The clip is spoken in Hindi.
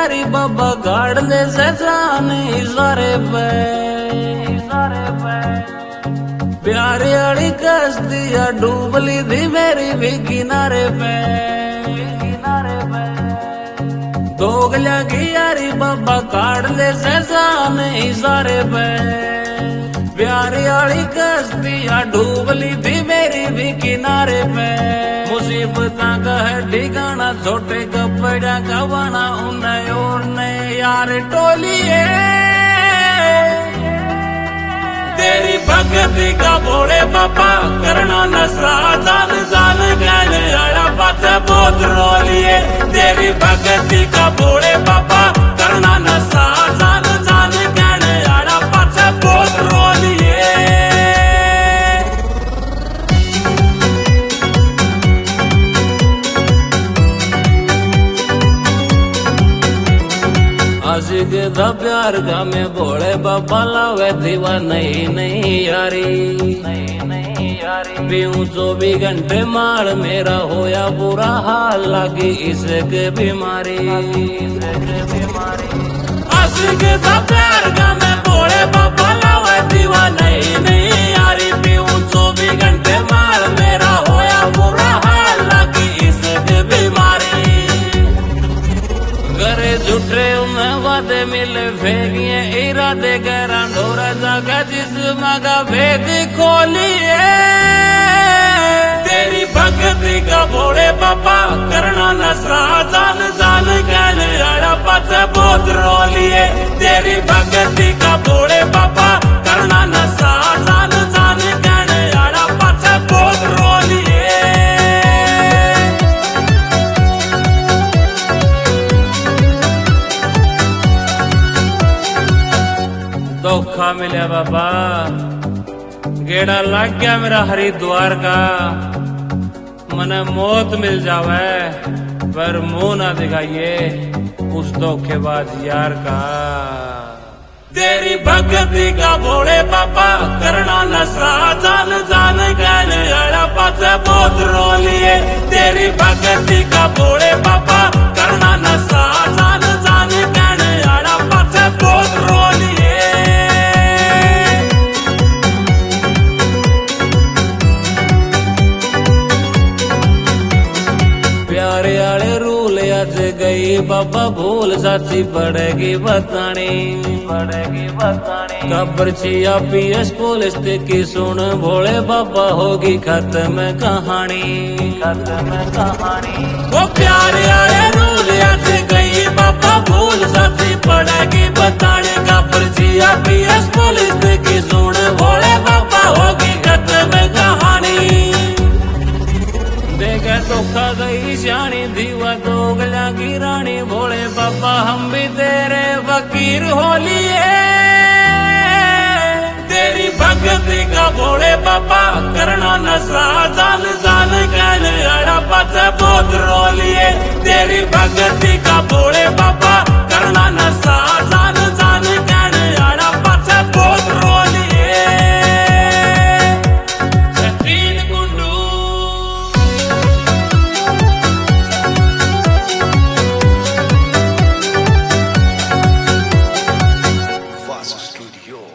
यारी बाबा गाड़ ले से जाने इशारे पे प्यारी वाली कश्तियां डूब ली थी मेरी भी किनारे पे दोगलिया की यारी बाबा काट ले से जाने इशारे पे प्यारी वाली कश्तियां डूब ली थी मेरी भी किनारे पे मुसीबत का है ठिकाना छोटे कपड़ा का बना उन्हें और यार टोलिए तेरी भक्ति का बोले बाबा करना नशा जान जान कहने आया बात बहुत रोलिए तेरी भक्ति का बोले बाबा करना नशा जान जान कहने आया बात बहुत रोलिए आशिक दा प्यार का में भोले बाबा लावे दीवा नहीं यारी पीऊं 24 घंटे मार मेरा होया बुरा हाल लगी इसके बीमारी आशिक दा प्यार का में भोले बाबा लावे दीवा नहीं यारी पीऊं 24 घंटे मार मेरा होया बुरा हाल लगी इसके बीमारी करे झूठे में वादे मिले फेंकिए इरादे गहरा ढोरा जागा जिस्म का भेद खोलिए तेरी भक्ति का बोले बाबा करना नशा जान जान कहने आया बात बहुत रोलिए तेरी भक्ति का बोले बाबा करना नशा जान जान कहने आया बात बहुत रोलिए धोखा मिले बाबा गेड़ा लग गया मेरा हरिद्वार का मने मौत मिल जावे पर मुंह ना दिखाइए उस धोखेबाज यार का तेरी भक्ति का बोले बाबा करना नशा जान जान कहने आया बात बहुत रोलिए तेरी भक्ति का बोले बाबा करना नशा जान जान कहने आया बात बहुत रोलिए प्यारे वाले रूल आज गई बाबा भूल साची पड़ेगी बतानी खबर छिया पीएस पुलिस की सुन भोले बाबा होगी खत्म कहानी वो प्यारे वाले रूल आज गई बाबा भूल साची पड़ेगी बतानी खबर छिया पीएस पुलिस की सुन भोले बाबा होगी खत्म कहानी देखे धोखा गई सियाणी दीवा दोगला की रानी भोले बाबा हम भी तेरे फकीर हो लिए तेरी भक्ति का भोले बाबा करना नशा जान जान कहने आया बात बहुत रोलिए तेरी भक्ति का भोले बाबा करना नशा जान जान कहने आया बात बहुत रोलिए Studio.